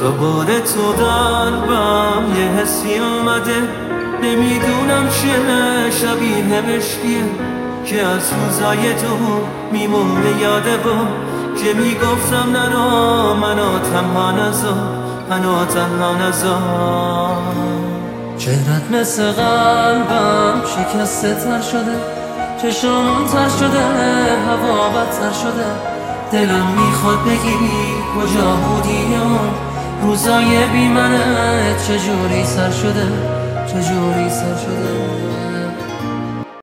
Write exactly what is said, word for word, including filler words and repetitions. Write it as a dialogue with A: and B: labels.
A: دوباره تو قلبم یه حسی اومده، نمیدونم چیه، شبیه مشکیه که از روزای تو میمونه یاده با که میگفتم نرا منو تنها نذار، منو تنها نذار.
B: چهرت مثل قلبم شکسته تر شده، چشمون تر شده، هوا بدتر شده. دلم میخواد بگی کجا بودی اون روزای بی منت، چجوری سر شده، چجوری سر شده.